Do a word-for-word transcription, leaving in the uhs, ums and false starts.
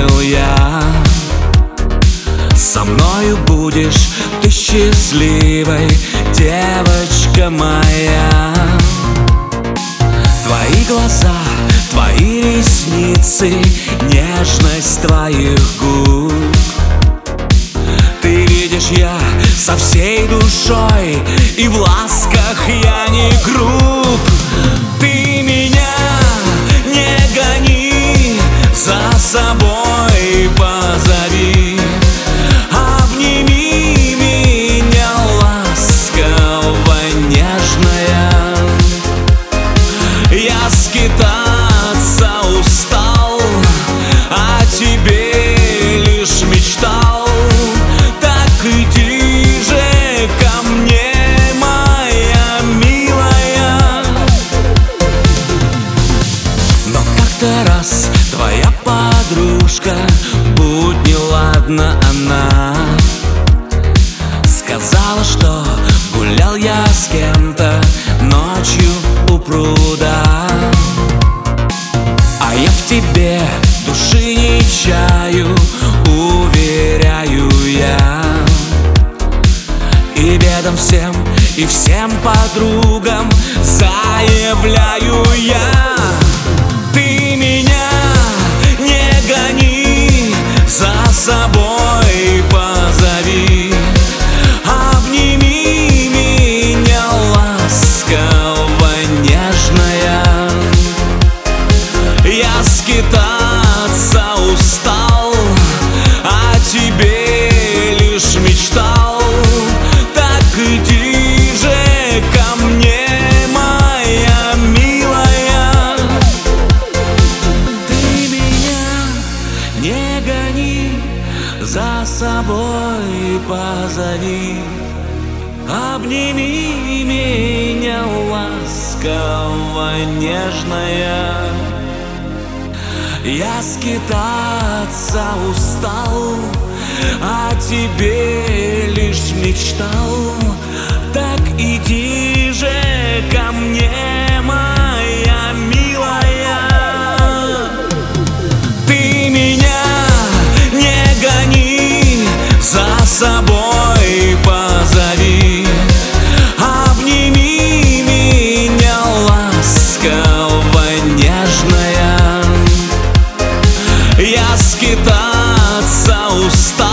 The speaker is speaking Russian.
понял я. Со мною будешь ты счастливой, девочка моя. Твои глаза, твои ресницы, нежность твоих губ. Ты видишь, я со всей душой, и в ласках я не груб. Ты меня не гони, за собой позови. Обними меня ласково, нежная. Я скитаться устал, о тебе лишь мечтал. Так иди же ко мне, моя милая. Но как-то раз твоя подружка, будь неладна она, сказала, что гулял я с кем-то ночью у пруда. А я в тебе души не чаю, уверяю я. И бедам всем, и всем подругам заявляю я. Ты меня не гони, за собой позови. Обними меня ласково, нежная. Я скитаться устал, о тебе лишь мечтал. Так иди же ко мне, моя милая. Ты меня не гони, за собой позови. Обними меня ласково, нежная. Я скитаться устал, о тебе лишь мечтал. Так иди же ко мне, моя милая. Ты меня не гони, за собой позови. Обними меня ласково, нежная. Я скитаться устал,